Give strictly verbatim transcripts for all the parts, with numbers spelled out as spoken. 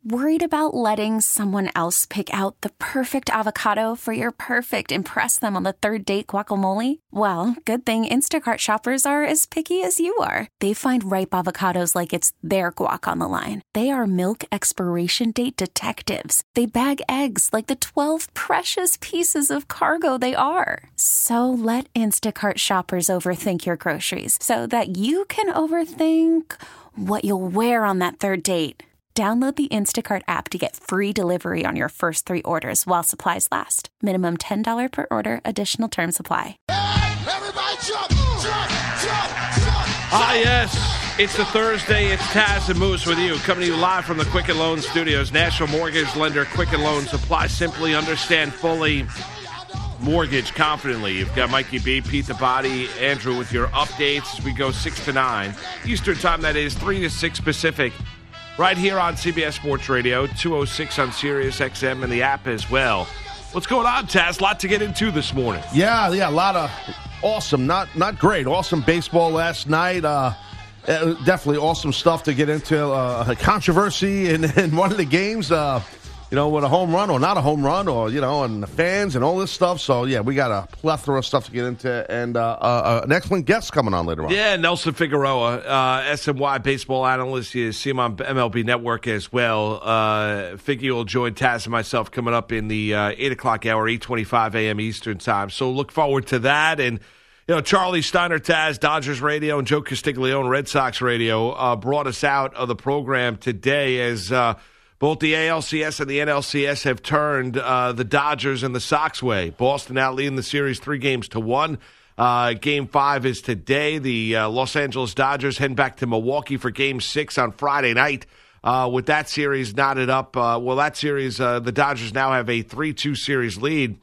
Worried about letting someone else pick out the perfect avocado for your perfect impress them on the third date guacamole? Well, good thing Instacart shoppers are as picky as you are. They find ripe avocados like it's their guac on the line. They are milk expiration date detectives. They bag eggs like the twelve precious pieces of cargo they are. So let Instacart shoppers overthink your groceries so that you can overthink what you'll wear on that third date. Download the Instacart app to get free delivery on your first three orders while supplies last. Minimum ten dollars per order. Additional terms apply. Everybody jump, jump, jump, jump. Ah, yes. It's a Thursday. It's Taz and Moose with you. Coming to you live from the Quicken Loans Studios. National Mortgage Lender Quicken Loans. Apply simply, understand fully. Mortgage confidently. You've got Mikey B, Pete the Body, Andrew with your updates as we go six to nine. Eastern time, that is, three to six Pacific. Right here on C B S Sports Radio, two oh six on Sirius X M and the app as well. What's going on, Taz? A lot to get into this morning. Yeah, yeah, a lot of awesome, not not great, awesome baseball last night. Uh, definitely awesome stuff to get into. Uh, controversy in, in one of the games, uh, you know, with a home run or not a home run, or, you know, and the fans and all this stuff. So, yeah, we got a plethora of stuff to get into, and uh, uh, an excellent guest coming on later on. Yeah, Nelson Figueroa, uh, S N Y baseball analyst. You see him on M L B Network as well. Uh, Figgy will join Taz and myself coming up in the uh, eight o'clock hour, eight twenty-five a.m. Eastern time. So look forward to that. And, you know, Charlie Steiner, Taz, Dodgers Radio, and Joe Castiglione, Red Sox Radio, uh, brought us out of the program today as uh, – both the A L C S and the N L C S have turned uh, the Dodgers and the Sox way. Boston out leading the series three games to one. Uh, game five is today. The uh, Los Angeles Dodgers heading back to Milwaukee for game six on Friday night. Uh, with that series knotted up, uh, well, that series, uh, the Dodgers now have a three two series lead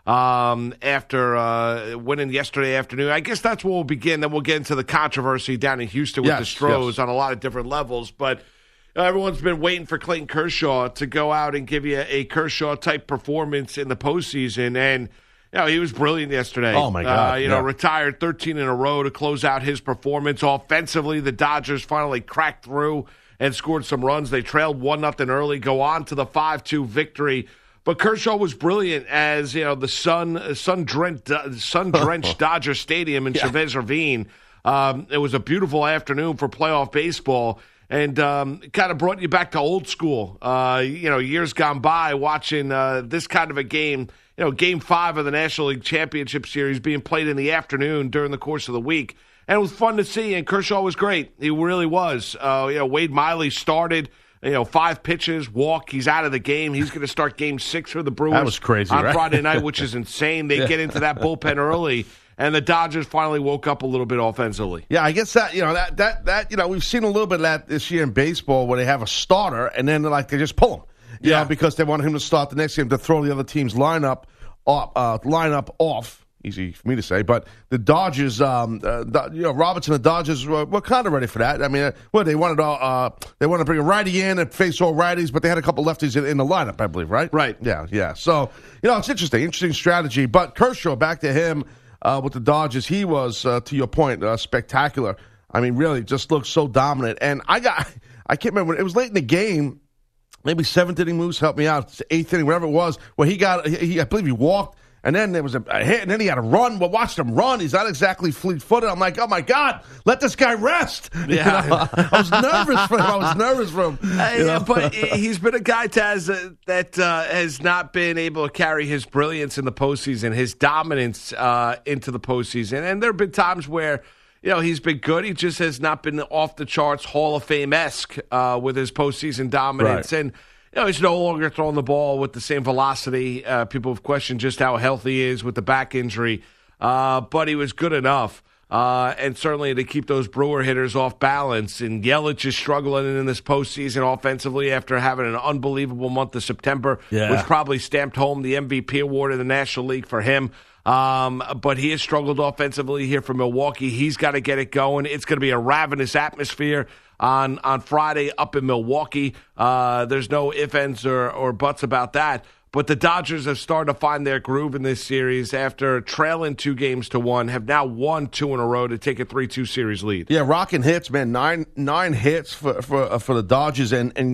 um, after uh, winning yesterday afternoon. I guess that's where we'll begin. Then we'll get into the controversy down in Houston with yes, the Stros yes. on a lot of different levels. But everyone's been waiting for Clayton Kershaw to go out and give you a Kershaw-type performance in the postseason, and you know he was brilliant yesterday. Oh, my God. Uh, you know, yeah. retired thirteen in a row to close out his performance. Offensively, the Dodgers finally cracked through and scored some runs. They trailed one nothing early, go on to the five two victory. But Kershaw was brilliant as, you know, the sun, sun-drenched, sun-drenched Dodger Stadium in yeah. Chavez Ravine. Um, it was a beautiful afternoon for playoff baseball. And um, kind of brought you back to old school, uh, you know, years gone by, watching uh, this kind of a game, you know, game five of the National League Championship Series being played in the afternoon during the course of the week. And it was fun to see, and Kershaw was great. He really was. Uh, you know, Wade Miley started, you know, five pitches, walk. He's out of the game. He's going to start game six for the Brewers. That was crazy, on right? Friday night, which is insane. They yeah. get into that bullpen early. And the Dodgers finally woke up a little bit offensively. Yeah, I guess that, you know, that, that, that, you know, we've seen a little bit of that this year in baseball where they have a starter and then, like, they just pull him. You yeah. know, because they want him to start the next game to throw the other team's lineup, uh, uh, lineup off. Easy for me to say. But the Dodgers, um, uh, you know, Robertson and the Dodgers were, were kind of ready for that. I mean, well, they wanted, uh, they wanted to bring a righty in and face all righties, but they had a couple lefties in, in the lineup, I believe, right? Right. Yeah, yeah. So, you know, it's interesting, interesting strategy. But Kershaw, back to him. Uh, with the Dodgers, he was, uh, to your point, uh, spectacular. I mean, really, just looked so dominant. And I got, I can't remember, it was late in the game, maybe seventh inning moves, help me out, eighth inning, whatever it was, where he got, he, I believe he walked, and then there was a, a hit, and then he had to run. Well, watched him run. He's not exactly fleet-footed. I'm like, oh, my God, let this guy rest. Yeah. You know? I was nervous for him. I was nervous for him. Uh, You know? yeah, but he's been a guy, Taz, uh, that uh, has not been able to carry his brilliance in the postseason, his dominance uh, into the postseason. And there have been times where, you know, he's been good. He just has not been off the charts Hall of Fame-esque uh, with his postseason dominance. Right. And, you know, he's no longer throwing the ball with the same velocity. Uh, people have questioned just how healthy he is with the back injury. Uh, but he was good enough. Uh, and certainly to keep those Brewer hitters off balance. And Yelich is struggling in this postseason offensively after having an unbelievable month of September, Yeah. which probably stamped home the M V P award in the National League for him. Um, but he has struggled offensively here for Milwaukee. He's got to get it going. It's going to be a ravenous atmosphere on, on Friday up in Milwaukee. Uh, there's no ifs, ands, or, or buts about that. But the Dodgers have started to find their groove in this series after trailing two games to one, have now won two in a row to take a three two series lead. Yeah, rocking hits, man. Nine nine hits for for, uh, for the Dodgers, and, and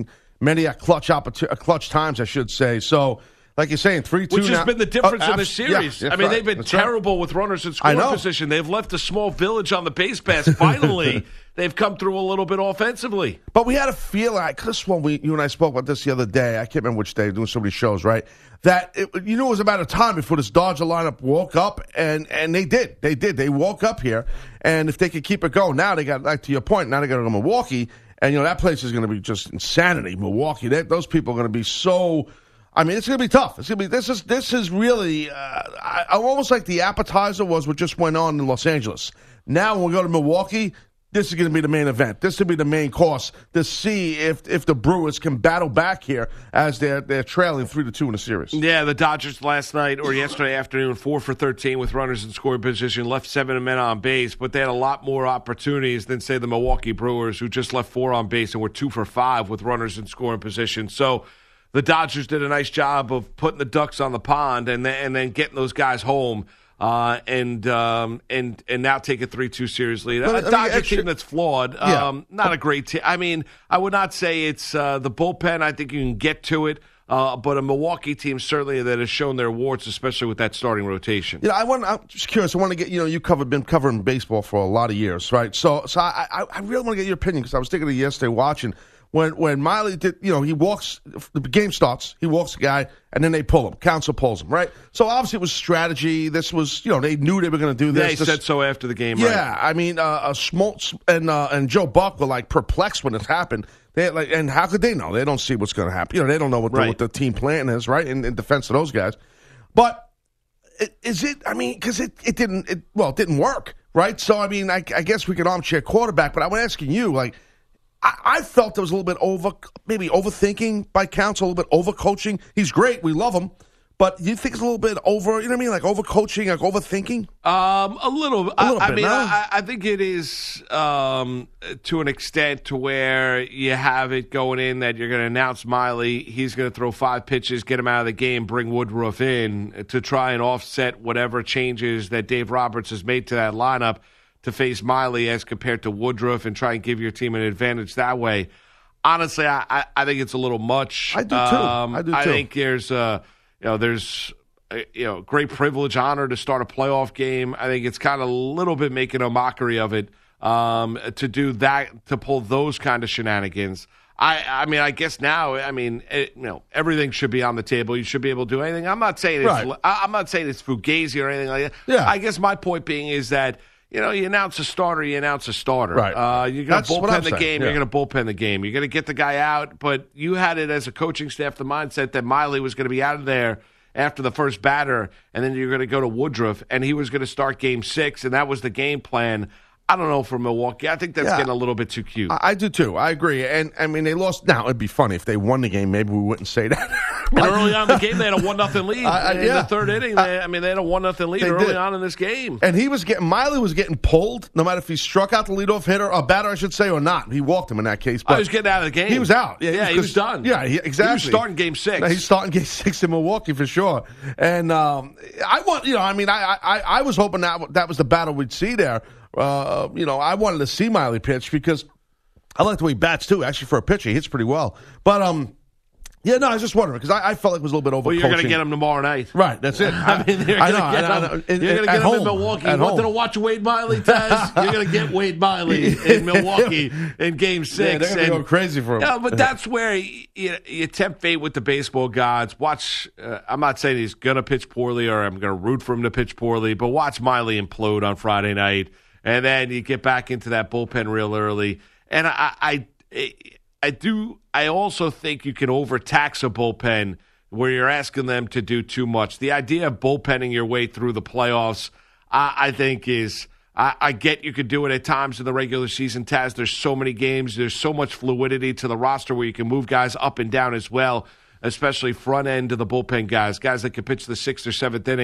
many a clutch opportu- a clutch times, I should say. So, like you're saying, three two. Which has now. been the difference uh, in the abs- series. Yeah, I mean, right. they've been That's terrible right. with runners in I scoring know. position. They've left a small village on the base pass. Finally, they've come through a little bit offensively. But we had a feel, I could have sworn we, you and I spoke about this the other day. I can't remember which day, doing so many shows, right? That it, you knew it was about a time before this Dodger lineup woke up, and, and they did. They did. They woke up here, and if they could keep it going, now they got, like to your point, now they got to go to Milwaukee, and, you know, that place is going to be just insanity. Milwaukee, they, those people are going to be so, I mean, it's going to be tough. It's going to be, this is, this is really, uh, I, I almost like the appetizer was what just went on in Los Angeles. Now when we go to Milwaukee, this is going to be the main event. This will be the main course to see if if the Brewers can battle back here as they're they're trailing three to two in the series. Yeah, the Dodgers last night or yesterday afternoon, four for thirteen with runners in scoring position, left seven men on base, but they had a lot more opportunities than say the Milwaukee Brewers, who just left four on base and were two for five with runners in scoring position. So the Dodgers did a nice job of putting the ducks on the pond and then, and then getting those guys home. Uh, and um, and and now take a three two series lead. But, I A mean, Dodger extra- team that's flawed. Yeah. Um, not a great team. I mean, I would not say it's uh, the bullpen. I think you can get to it. Uh, but a Milwaukee team certainly that has shown their warts, especially with that starting rotation. You know, I want. I'm just curious. I want to get. You know, you covered been covering baseball for a lot of years, right? So, so I, I, I really want to get your opinion because I was thinking of it yesterday watching when when Miley did. You know, he walks. The game starts. He walks the guy, and then they pull him. Counsel pulls him, right? So obviously it was strategy. This was, you know, they knew they were going to do this. Yeah, he this, said so after the game. Yeah, right? I mean, uh, uh, Smoltz and uh, and Joe Buck were like perplexed when it happened. They like, and how could they know? They don't see what's going to happen. You know, they don't know what the, Right. what the team plan is, right? In, in defense of those guys, but it, is it? I mean, because it, it didn't. It, well, it didn't work, right? So I mean, I, I guess we could armchair quarterback, but I'm asking you, like, I, I felt there was a little bit over, maybe overthinking by Counsell, a little bit overcoaching. He's great, we love him. But you think it's a little bit over, you know what I mean, like overcoaching, like overthinking? Um, a little. A little I, I bit, mean, no? I, I think it is um, to an extent to where you have it going in that you're going to announce Miley. He's going to throw five pitches, get him out of the game, bring Woodruff in to try and offset whatever changes that Dave Roberts has made to that lineup to face Miley as compared to Woodruff and try and give your team an advantage that way. Honestly, I, I, I think it's a little much. I do too. Um, I do too. I think there's uh, you know, there's uh, you know, great privilege, honor to start a playoff game. I think it's kind of a little bit making a mockery of it um, to do that, to pull those kind of shenanigans. I, I mean, I guess now, I mean, it, you know, everything should be on the table. You should be able to do anything. I'm not saying it's, Right. I, I'm not saying it's fugazi or anything like that. Yeah. I guess my point being is that, you know, you announce a starter, you announce a starter. Right. Uh, you're going That's to what I'm bullpen the saying, game. yeah. You're going to bullpen the game. You're going to get the guy out. But you had it as a coaching staff, the mindset that Miley was going to be out of there after the first batter, and then you're going to go to Woodruff, and he was going to start game six, and that was the game plan. I don't know for Milwaukee. I think that's Yeah. getting a little bit too cute. I, I do too. I agree. And I mean, they lost. Now, it'd be funny if they won the game. Maybe we wouldn't say that. And early on in the game, they had a one nothing lead. I- I- in yeah. the third inning, they, I mean, they had a one nothing lead They early did. on in this game. And he was getting, Miley was getting pulled, no matter if he struck out the leadoff hitter, or batter, I should say, or not. He walked him in that case. I But was getting out of the game. he was out. Yeah, Yeah, he was done. Yeah, he, exactly. He was starting game six. No, he's starting game six in Milwaukee for sure. And um, I want, you know, I mean, I, I, I was hoping that that was the battle we'd see there. Uh, you know, I wanted to see Miley pitch because I like the way he bats too. Actually, for a pitcher, he hits pretty well. But um, yeah, no, I was just wondering because I, I felt like it was a little bit over. Well, you're going to get him tomorrow night. Right, that's it. I mean, you're I going know, to get I know, I him. know. In- You're going to at get him home, in Milwaukee. at You wanted home. to watch Wade Miley, Taz? You're going to get Wade Miley in Milwaukee in Game Six. Yeah, they're going to And- go crazy for him. Yeah, but that's where you, you, you tempt fate with the baseball gods. Watch. Uh, I'm not saying he's going to pitch poorly or I'm going to root for him to pitch poorly, but watch Miley implode on Friday night, and then you get back into that bullpen real early. And I, I, I do. I also think you can overtax a bullpen where you're asking them to do too much. The idea of bullpenning your way through the playoffs, I, I think is. I, I get you could do it at times in the regular season, Taz. There's so many games. There's so much fluidity to the roster where you can move guys up and down as well, especially front end to the bullpen guys, guys that can pitch the sixth or seventh innings.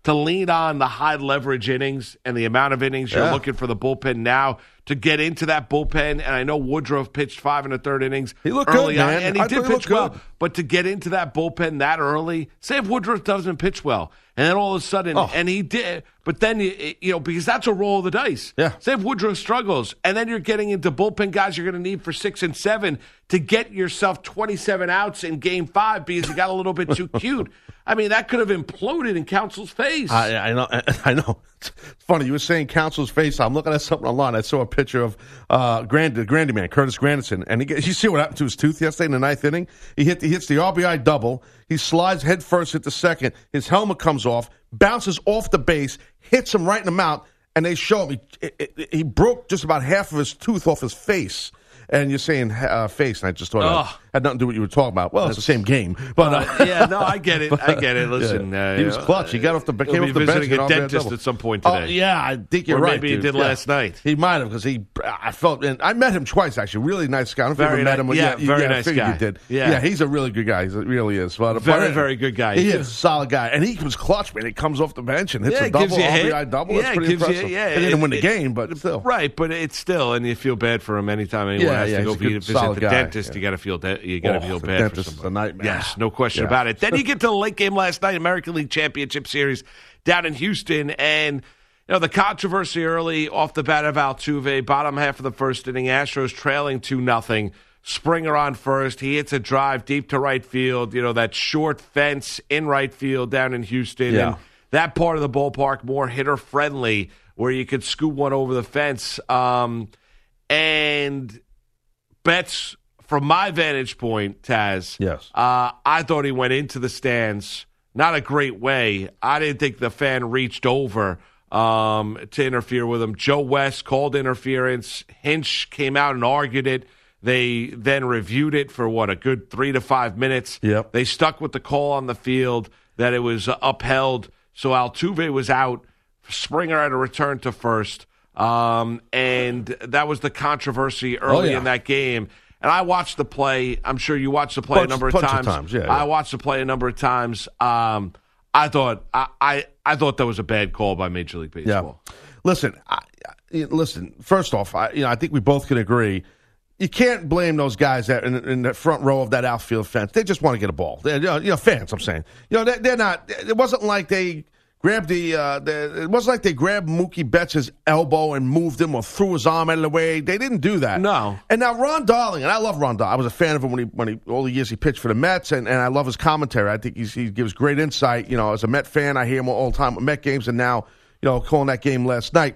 to lean on the high leverage innings and the amount of innings you're Yeah. looking for the bullpen now to get into that bullpen. And I know Woodruff pitched five and a third innings. He looked early good, on, man. and he I did thought he pitch looked well. good. But to get into that bullpen that early, say if Woodruff doesn't pitch well, and then all of a sudden, Oh. and he did, but then, you, you know, because that's a roll of the dice. Yeah. Say if Woodruff struggles, and then you're getting into bullpen guys you're going to need for six and seven to get yourself twenty-seven outs in game five because you got a little bit too cute. I mean, that could have imploded in Council's face. I, I know. I know. It's funny. You were saying Council's face. I'm looking at something online. I saw a picture of uh, Grand, Grandy man, Curtis Granderson, and he get, you see what happened to his tooth yesterday in the ninth inning? He hit. He hits the R B I double. He slides head first at the second. His helmet comes off, bounces off the base, hits him right in the mouth, and they show him he, he, he broke just about half of his tooth off his face. And you're saying uh, face, and I just thought Ugh. that had nothing to do with what you were talking about. Well, it's the same game, but uh, Uh, yeah, no, I get it. I get it. Listen, yeah. uh, he was clutch. He got off the he'll came be off the bench. visiting and a all that dentist double. at some point Oh, today. yeah, I think you're Or right. maybe he dude. did Yeah. last night. He might have because he. I felt, and I met him twice actually. Really nice guy. I don't know if you Very ever met ni- him. yeah, you- very yeah, I nice figured guy. You did. Yeah. yeah, he's a really good guy. He really is. But, Very, but, very good guy. He is a solid guy, and he was clutch, man. He comes off the bench and hits Yeah, a it gives double, you a R hit. B I double. Yeah, That's it pretty gives you- impressive. yeah, They didn't it- win the it- game, but still. Right, but it's still, and you feel bad for him anytime anyone Yeah, has yeah, to go he's a good, visit solid the guy. dentist. Yeah. You got to feel de- you got to Oh, feel the bad dentist for is somebody. a nightmare. Yes, no question Yeah. about it. Then you get to the late game last night, American League Championship Series down in Houston, and you know the controversy early off the bat of Altuve, bottom half of the first inning, Astros trailing two nothing. Springer on first. He hits a drive deep to right field. You know, that short fence in right field down in Houston. Yeah. And that part of the ballpark more hitter friendly where you could scoop one over the fence. Um, and Betts, from my vantage point, Taz, Yes. uh, I thought he went into the stands. Not a great way. I didn't think the fan reached over um, to interfere with him. Joe West called interference. Hinch came out and argued it. They then reviewed it for, what, a good three to five minutes. Yep. They stuck with the call on the field that it was uh, upheld. So Altuve was out. Springer had a return to first. Um, and that was the controversy early Oh, yeah. in that game. And I watched the play. I'm sure you watched the play Bunch- a number of bunch of times. times, yeah, I yeah. watched the play a number of times. Um, I thought I, I I thought that was a bad call by Major League Baseball. Yeah. Listen, I, I- listen. First off, I, you know, I think we both can agree. You can't blame those guys that in, in the front row of that outfield fence. They just want to get a ball. They're, you know, you know, fans. I'm saying, you know, they, they're not. It wasn't like they grabbed the, uh, the. It wasn't like they grabbed Mookie Betts' elbow and moved him or threw his arm out of the way. They didn't do that. No. And now Ron Darling, and I love Ron Darling. I was a fan of him when he when he all the years he pitched for the Mets, and, and I love his commentary. I think he's, he gives great insight. You know, as a Met fan, I hear him all the time at Met games, and now, you know, calling that game last night.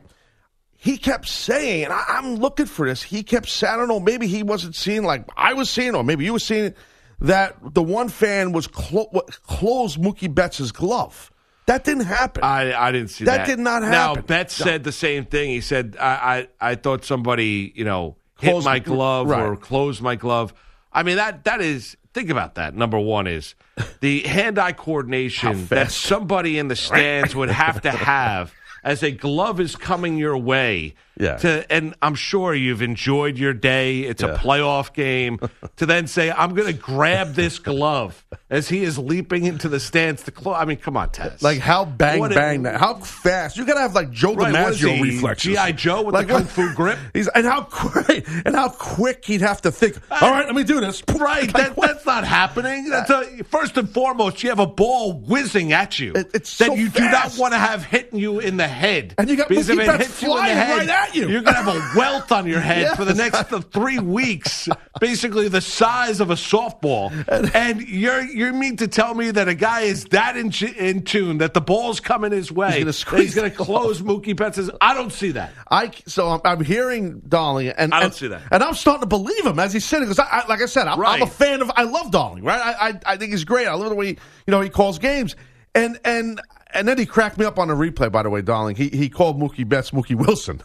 He kept saying, and I, I'm looking for this, he kept saying, I don't know, maybe he wasn't seeing like I was seeing, or maybe you were seeing it, that the one fan was clo- closed Mookie Betts' glove. That didn't happen. I, I didn't see That that. did not Now, happen. Betts No. said the same thing. He said, I, I, I thought somebody, you know, hit Closed- my glove right. or closed my glove. I mean, that that is, think about that. Number one is the hand-eye coordination that fast. somebody in the stands would have to have as a glove is coming your way. Yeah. To, and I'm sure you've enjoyed your day. It's a Yeah. playoff game. To then say, I'm going to grab this glove as he is leaping into the stands to close. I mean, come on, Tess. Like how bang What a- bang that? How fast? You gotta have like Joe Right, what is DiMaggio he, reflexes. G I. Joe with Like the kung what- fu grip? He's and how quick and how quick he'd have to think. All right, let me do this. Right, Like, that, what? that's not happening. That's a, first and foremost, you have a ball whizzing at you It- it's that so you do not fast. want to have hitting you in the head. And you got because if Mookie it Betts hits you in the flying head, right at you. You're going to have a welt on your head Yes. for the next th- three weeks, basically the size of a softball. And you're you mean to tell me that a guy is that in, in tune that the ball's coming his way, gonna that squeeze he's going to the close Mookie Betts'? I don't see that. I so I'm, I'm hearing Darling, and I don't and, see that. and I'm starting to believe him as he's sitting. Because I, I, like I said, I'm, I'm a Right. fan of. I love Darling, right? I, I I think he's great. I love the way he, you know he calls games, and and. And then he cracked me up on the replay, by the way, Darling. He he called Mookie Betts Mookie Wilson.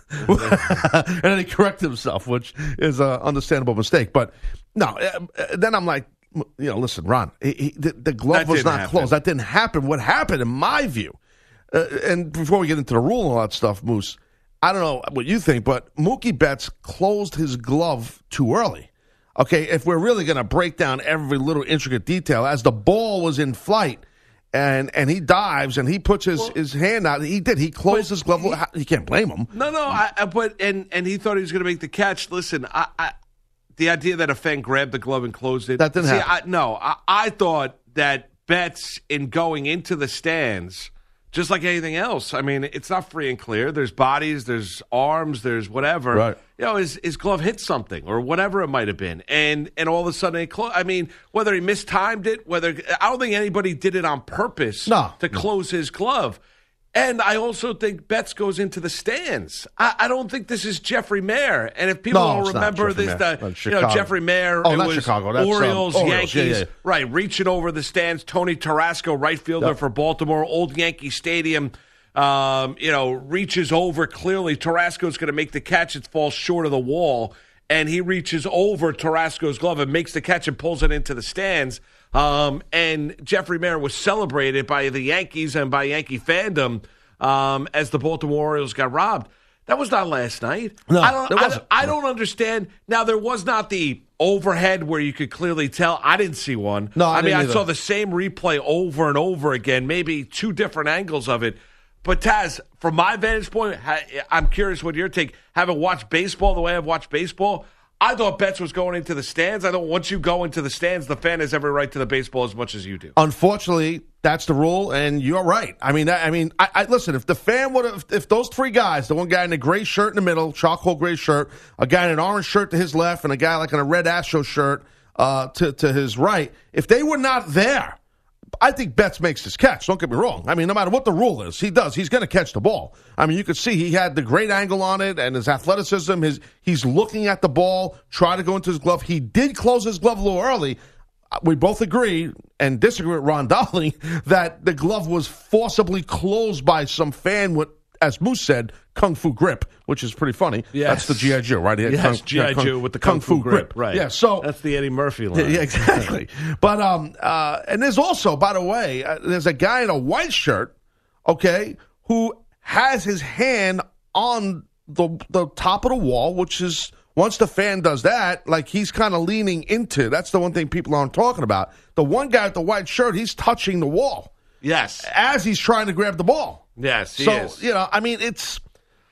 And then he corrected himself, which is an understandable mistake. But no, uh, then I'm like, you know, listen, Ron, he, he, the, the glove That was didn't not happen. closed. That didn't happen. What happened, in my view, uh, and before we get into the rule and all that stuff, Moose, I don't know what you think, but Mookie Betts closed his glove too early. Okay, if we're really going to break down every little intricate detail, as the ball was in flight, and and he dives and he puts his, Well, his hand out. He did. He closed his glove. He, you can't blame him. No, no. I, I, but and and he thought he was going to make the catch. Listen, I, I, the idea that a fan grabbed the glove and closed it. That didn't see, happen. I, no, I, I thought that Betts in going into the stands, just like anything else. I mean, it's not free and clear. There's bodies, there's arms, there's whatever. Right. You know, his, his glove hit something or whatever it might have been, and and all of a sudden it closed. I mean, whether he mistimed it, whether I don't think anybody did it on purpose No. to close his glove. And I also think Betts goes into the stands. I, I don't think this is Jeffrey Mayer. And if people No, don't it's not remember Jeffrey this, Mayer. the, That's you know, Chicago. Jeffrey Mayer, Oh, it not was Chicago. That's, um, Orioles, Orioles. Yankees, Yeah, yeah. right, reaching over the stands. Tony Tarasco, right fielder Yep. for Baltimore, Old Yankee Stadium, um, you know, reaches over. Clearly, Tarasco's going to make the catch. It falls short of the wall. And he reaches over Tarasco's glove and makes the catch and pulls it into the stands. Um, and Jeffrey Mayer was celebrated by the Yankees and by Yankee fandom um, as the Baltimore Orioles got robbed. That was not last night. No, I don't, it I, wasn't. I don't understand. Now, there was not the overhead where you could clearly tell. I didn't see one. No, I I mean, didn't I either. saw the same replay over and over again, maybe two different angles of it. But Taz, from my vantage point, ha- I'm curious what your take. Having watched baseball the way I've watched baseball, I thought Betts was going into the stands. I thought once you go into the stands, the fan has every right to the baseball as much as you do. Unfortunately, that's the rule, and you're right. I mean, I, I mean, I, I listen. If the fan would have, if those three guys, the one guy in a gray shirt in the middle, charcoal gray shirt, a guy in an orange shirt to his left, and a guy like in a red Astro shirt uh, to to his right, if they were not there, I think Betts makes his catch. Don't get me wrong. I mean, no matter what the rule is, he does. He's going to catch the ball. I mean, you could see he had the great angle on it and his athleticism. His he's looking at the ball, try to go into his glove. He did close his glove a little early. We both agree and disagree with Ron Dolly that the glove was forcibly closed by some fan with, as Moose said, Kung Fu grip, which is pretty funny. Yes. That's the G I. Joe, right? He had Yes, Kung- G I. yeah, Kung- Joe with the Kung, Fu grip. Right. Yeah, so that's the Eddie Murphy yeah, line. yeah, exactly. But um, uh, and there's also, by the way, uh, there's a guy in a white shirt, okay, who has his hand on the the top of the wall, which is once the fan does that, like he's kind of leaning into. That's the one thing people aren't talking about. The one guy with the white shirt, he's touching the wall Yes. as he's trying to grab the ball. Yes, he so is. you know, I mean, it's.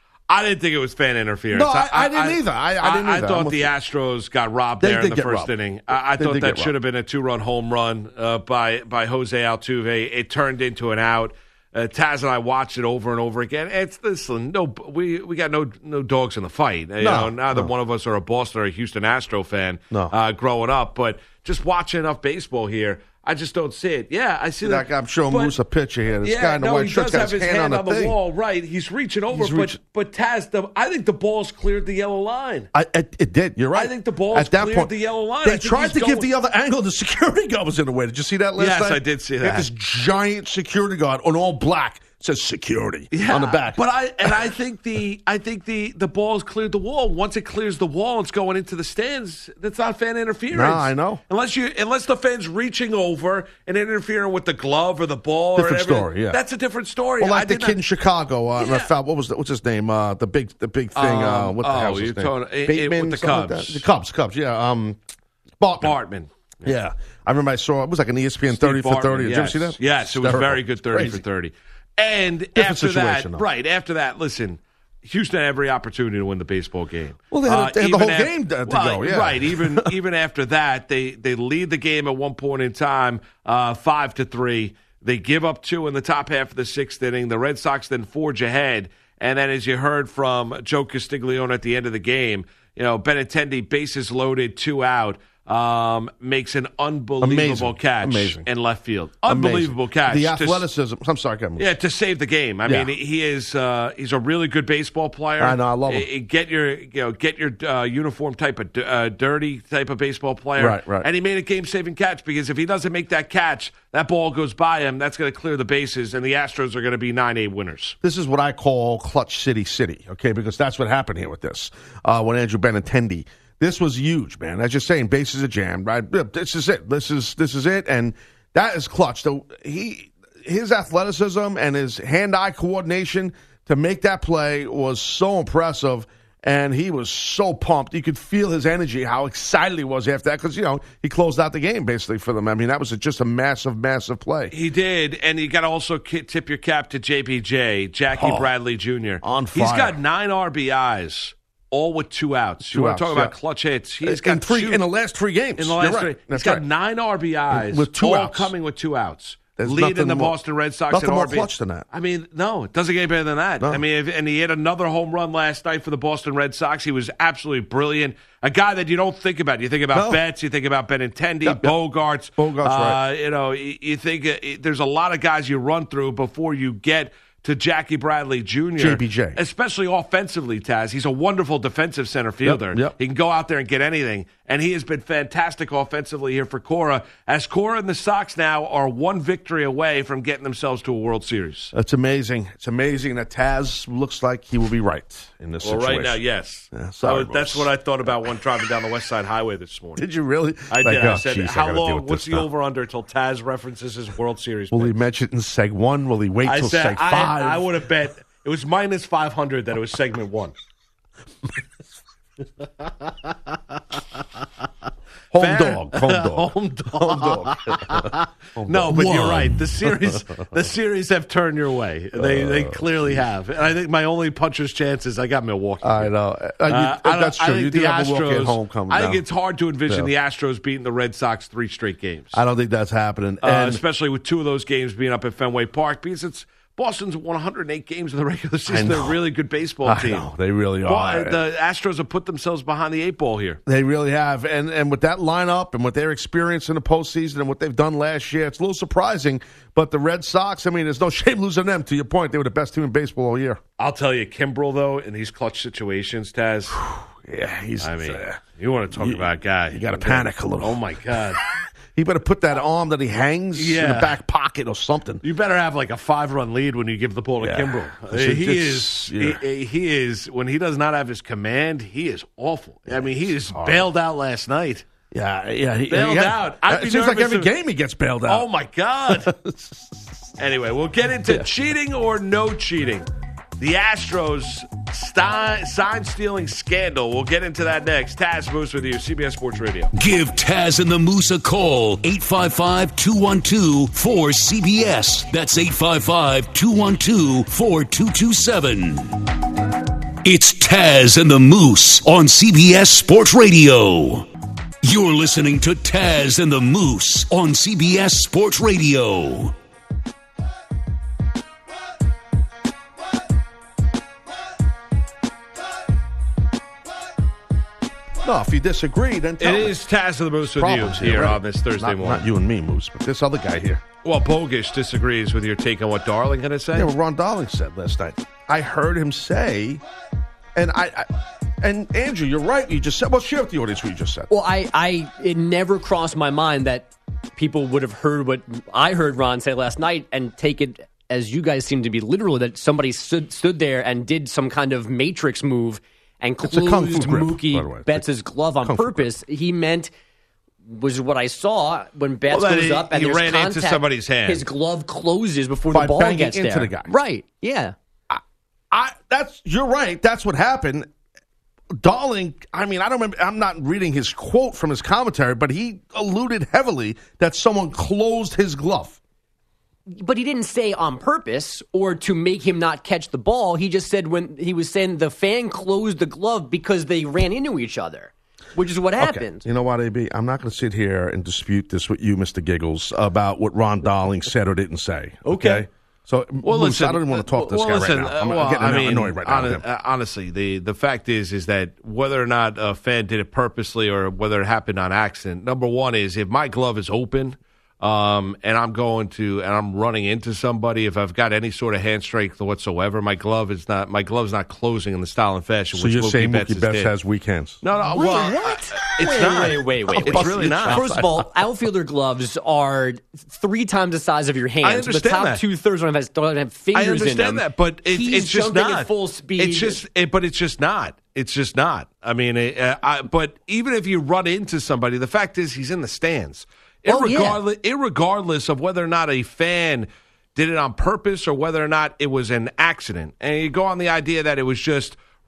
I didn't think it was fan interference. No, I- I didn't either. I- I didn't either. I thought I'm the with Astros got robbed They there in did the get first robbed. inning. I, I They thought did that get should have been a two-run home run uh, by by Jose Altuve. It turned into an out. Uh, Taz and I watched it over and over again. It's listen, no, we we got no no dogs in the fight. You No, know, neither no. one of us are a Boston or a Houston Astro fan. No. uh, growing up, but just watching enough baseball here, I just don't see it. Yeah, I see Like, that. I'm showing but- Moose a picture here. This yeah, guy in the no, white he shirt's does got have his his hand, hand on the, thing. wall, right? He's reaching over, He's but reaching- but Taz, the, I think the ball's cleared the yellow line. I, it, it did. You're right. I think the ball's at that cleared point the yellow line. I They think tried he's to give going- the other angle. The security guard was in the way. Did you see that last Yes, night? I did see They had that. this giant security guard on all black. It says security on the back. But I and I think the I think the the ball's cleared the wall. Once it clears the wall, it's going into the stands. That's not fan interference. No, I know. Unless you unless the fan's reaching over and interfering with the glove or the ball Different or whatever. story, yeah. That's a different story. Well, like I the did kid not- in Chicago, uh, Yeah. Rafael, what was the, what's his name? Uh, the big, the big thing. uh, Um, what the oh, hell's his you're name? talking- it- it- Bateman, with the something like Cubs. that? The Cubs, Cubs. Yeah. Um, Bartman. Bartman. Yeah, I remember I saw it was like an E S P N thirty Steve for thirty. Bartman, Did you ever yes. see that? Yes, it was Hysterical. very good thirty Crazy. for thirty. And Different after that, situation, though. right, after that, listen, Houston had every opportunity to win the baseball game. Well, they had- they had the even whole game to- to well, go, yeah. Right, even even after that, they, they lead the game at one point in time, uh, five to three. They give up two in the top half of the sixth inning. The Red Sox then forge ahead. And then, as you heard from Joe Castiglione at the end of the game, you know, Benintendi, bases loaded, two out. Um, makes an unbelievable Amazing. catch Amazing. in left field. Unbelievable Amazing. catch. The To- athleticism. I'm sorry, Kevin. yeah, to save the game. I Yeah. mean, he is uh, he's a really good baseball player. I know, I love him. Eh, Get your you know get your uh, uniform type of uh, dirty type of baseball player. Right, right. And he made a game saving catch because if he doesn't make that catch, that ball goes by him. That's going to clear the bases, and the Astros are going to be nine eight winners. This is what I call clutch city city, okay? Because that's what happened here with this. Uh, when Andrew Benintendi, this was huge, man. I was just saying, bases are jammed, right? This is it. This is this is it, and that is clutch. So he, his athleticism and his hand-eye coordination to make that play was so impressive. And he was so pumped. You could feel his energy, how excited he was after that, because, you know, he closed out the game basically for them. I mean, that was just a massive, massive play. He did, and you got to also tip your cap to J B J, Jackie Oh, Bradley Junior on fire. He's got nine R B Is, all with two outs. Two you want outs, to talk yeah. about clutch hits? He's got in, three, two, in the last three games. in the last You're three. right. He's That's got right. nine R B Is With two all outs. coming with two outs. There's Leading nothing the more- Boston Red Sox nothing in more R B. clutch than that. I mean, no, it doesn't get better than that. No. I mean, if, and he had another home run last night for the Boston Red Sox. He was absolutely brilliant. A guy that you don't think about. You think about No. Betts, you think about Benintendi, Yep, yep. Bogarts. Bogarts, uh, right. You know, you, you think uh, there's a lot of guys you run through before you get to Jackie Bradley Junior J B J. Especially offensively, Taz. He's a wonderful defensive center fielder. yep. He can go out there and get anything. And he has been fantastic offensively here for Cora, as Cora and the Sox now are one victory away from getting themselves to a World Series. It's amazing. It's amazing that Taz looks like he will be right in this Well, situation. right now, yes. Yeah, sorry, So that's Moose. what I thought about when driving down the West Side Highway this morning. Did you really? I Like, did. I oh, said, geez, I how gotta deal long, with what's this the now. over-under until Taz references his World Series Will pick? he mention it in seg one? Will he wait I till said, seg five? I, I would have bet it was minus five hundred that it was segment one. Home Fair. dog. Home dog. Home dog. Home dog. Home No, dog. but you're One. right. The series, the series have turned your way. They, they clearly have. And I think my only puncher's chance is I got Milwaukee. I know. Uh, you- Uh, I don't- that's I true. think You do the have Milwaukee Astros- at home coming I think down. it's hard to envision Yeah. the Astros beating the Red Sox three straight games, I don't think that's happening. uh, And especially with two of those games being up at Fenway Park, because it's Boston's won one hundred eight games in the regular season. They're a really good baseball I team. know, they really Well, are. the Astros have put themselves behind the eight ball here. They really have. And and with that lineup and with their experience in the postseason and what they've done last year, it's a little surprising. But the Red Sox, I mean, there's no shame losing them. To your point, they were the best team in baseball all year. I'll tell you, Kimbrel, though, in these clutch situations, Taz, Yeah, he's. I mean, uh, you want to talk you- about a guy. you gotta panic a little. Oh, my God. he better put that arm that he hangs in Yeah. the back pocket or something. You better have like a five-run lead when you give the ball to Yeah. Kimbrel. It's- he it's- is, yeah. he, he is. When he does not have his command, he is awful. I mean, he is bailed out last night. Yeah, yeah. He, Bailed yeah. out. I'd be It seems like nervous every if- game he gets bailed out. Oh my God! Anyway, we'll get into cheating or no cheating. The Astros sti- sign stealing scandal. We'll get into that next. Taz Moose with you, C B S Sports Radio. Give Taz and the Moose a call. eight five five, two one two, four C B S. That's eight five five, two one two, four two two seven. It's Taz and the Moose on C B S Sports Radio. You're listening to Taz and the Moose on C B S Sports Radio. No, if you disagree, then tell It me. is Taz and the Moose with Problems you here right? on this Thursday not, morning. Not you and me, Moose, but this other guy here. Well, Bogish disagrees with your take on what Darling going to say. Yeah, what Ron Darling said last night. I heard him say, and I, I and Andrew, you're right. You just said. Well, share with the audience what you just said. Well, I, I, it never crossed my mind that people would have heard what I heard Ron say last night and take it as you guys seem to be literal, that somebody stood, stood there and did some kind of matrix move and It's a kung fu closed grip, by the way. Mookie It's Betts' glove on kung fu purpose. He meant, was what I saw when Betts Well, that goes he- up and he there's ran into contact, somebody's hand. his glove closes before By the ball banging gets into there. the guy. Right, yeah. I that's you're right. That's what happened. Darling, I mean, I don't remember. I'm not reading his quote from his commentary, but he alluded heavily that someone closed his glove. But he didn't say on purpose or to make him not catch the ball. He just said when he was saying the fan closed the glove because they ran into each other, which is what happened. Okay. You know what, A B? I'm not going to sit here and dispute this with you, Mister Giggles, about what Ron Darling said or didn't say. Okay. Okay. So, Well, Moose, listen, I don't even want to talk to this well, guy listen, right now. I'm uh, well, getting I mean, annoyed right now. hon- with him. uh, honestly, the, the fact is is that whether or not a fan did it purposely or whether it happened on accident, number one is if my glove is open um, and I'm going to and I'm running into somebody, if I've got any sort of hand strength whatsoever, my glove is not my glove's not closing in the style and fashion. So which you're Mookie saying Betts Mookie Betts did. has weak hands? No, no. Wait, well, what? It's wait, not. Wait, wait, wait. It's wait. really not. First of all, outfielder gloves are three times the size of your hands. I understand the top that. two thirds don't have, don't have fingers I in them. understand that, but it, He's it's just jumping not at full speed. It's just, it, but it's just not. It's just not. I mean, uh, I, but even if you run into somebody, the fact is he's in the stands. Oh, yeah. Irregardless, irregardless of whether or not a fan did it on purpose or whether or not it was an accident, and you go on the idea that it was just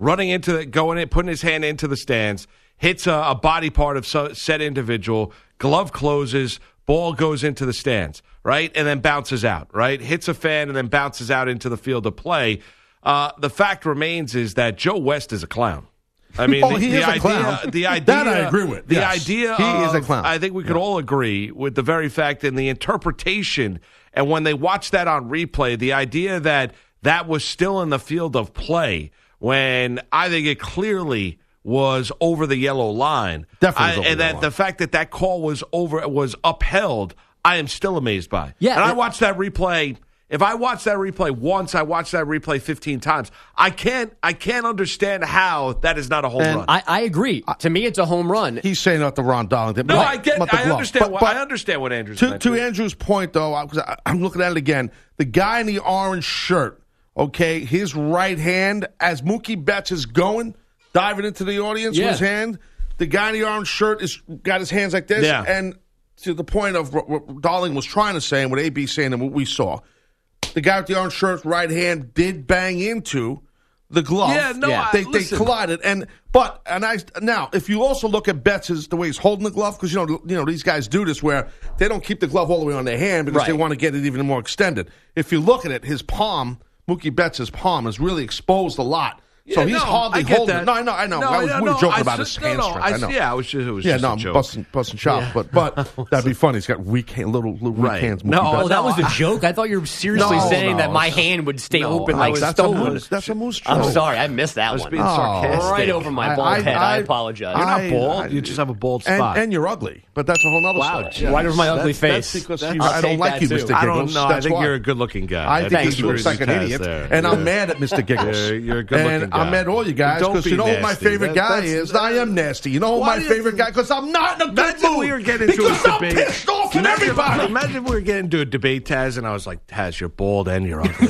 running into the, going in, putting his hand into the stands, hits a, a body part of so, said individual, glove closes, ball goes into the stands, right, and then bounces out, right, hits a fan and then bounces out into the field of play. Uh, the fact remains is that Joe West is a clown. I mean, oh, the, he the is idea, a clown. the idea, that I agree with. The yes. idea, he of, is a clown. I think we could yeah. all agree with the very fact and the interpretation. And when they watch that on replay, the idea that that was still in the field of play when I think it clearly was over the yellow line. Definitely, I, over and the that line. the fact that that call was over was upheld, I am still amazed by. Yeah, and I it, watched that replay. If I watch that replay once, I watch that replay fifteen times. I can't. I can't understand how that is not a home And run. I, I agree. To me, it's a home run. He's saying that the Ron Darlington. no, but- I get. but the I glove. understand. But- what, but I understand what Andrew's to, meant to Andrew's point, though, because I'm looking at it again, the guy in the orange shirt, okay, his right hand, as Mookie Betts is going, diving into the audience Yeah. with his hand, the guy in the orange shirt is got his hands like this, Yeah. and to the point of what, what Darling was trying to say and what A B's saying and what we saw, the guy with the orange shirt's right hand did bang into the glove. Yeah, no, Yeah. I- they, they listen. collided, and but and I now if you also look at Betts' the way he's holding the glove, because you know you know these guys do this where they don't keep the glove all the way on their hand because they Right. want to get it even more extended. If you look at it, his palm, Mookie Betts' palm, is really exposed a lot. So Yeah, he's no, hardly I get holding that. it. No, I know, I know. No, I was, no, we were no, joking I about s- his no, hand no, strength. I I know. s- yeah, it was just- it was yeah, just no, a I'm joke. busting, busting chops, but but that'd be funny. He's got weak hand, little, little weak Right. hands. Mookie No, Betts. Oh, that no, was a I- joke? I thought you were seriously No, saying no, that my it's- hand would stay No, open I like was- that's a stone. moose. That's a moose I'm joke. sorry, I missed that I was one. being Oh, sarcastic. Right over my bald head. I apologize. You're not I- bald. I- you just have a bald And, spot. and you're ugly, but that's a whole other Wow, story. geez. Right over my ugly That's- face. That's because I'll you, I don't take like that you, too. Mister I Giggles. don't know. I That's think why. you're a good-looking guy. I think he disagree looks with like an Taz idiot, there. and I'm Yeah. mad at Mister Giggles. You're- you're a good-looking and guy. I'm mad at all you guys Don't because be you know who my nasty. favorite That- guy that's- is. I am nasty. You know who Why my do you- favorite guy? Because I'm not in a good Imagine mood. we were getting into because a I'm debate. pissed off at Imagine- everybody. Imagine we were getting into a debate, Taz, and I was like, Taz, you're bald and you're ugly.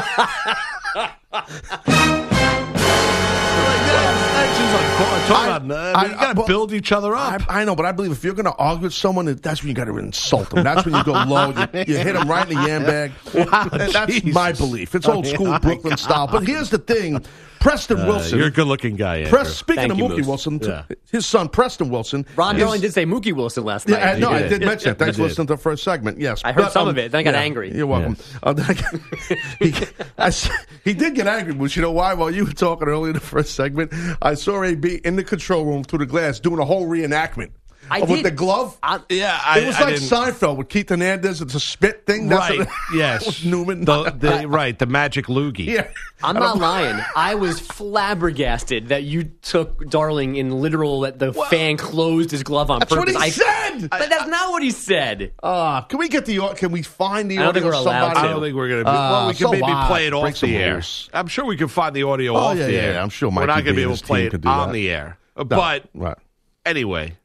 Talk about, I mean, you got to but- build each other up. I, I know, but I believe if you're going to argue with someone, that's when you got to insult them. That's when you go low. You, you hit them right in the yam bag. Wow, And that's Jesus. my belief. It's old school Brooklyn style. But here's the thing. Preston Uh, Wilson. you're a good-looking guy, Andrew. Press, speaking Thank of you, Mookie Moose. Wilson, Yeah. his son Preston Wilson. Ron is- Darling did say Mookie Wilson last Yeah, night. I, no, I did. did mention that. Thanks You for did. listening to the first segment. Yes, I heard But, some um, of it, then I got yeah, angry. You're welcome. Uh, then I got- he, I s- he did get angry, but you know why? While you were talking earlier in the first segment, I saw A B in the control room through the glass doing a whole reenactment. I of with did. the glove. I- Yeah, I, it was I like didn't- Seinfeld with Keith Hernandez. It's a spit thing. That's Right. what- yes. that was Newman. The, the, right. The magic loogie. yeah. I'm not lying. I was flabbergasted that you took Darling in literal that the fan closed his glove on That's purpose. what he I, said. But that's not what he said. Uh, can we get the? au- Can we find the I don't audio? think we're of allowed somebody? I don't think we're going to. Uh, well, we can so maybe what? play it Break off some the air. rules. I'm sure we can find the audio Oh, off yeah, the yeah, air. yeah. I'm sure we're Mikey not going to B be and able his to play team it could do on that. the air. Uh, No, But right. anyway,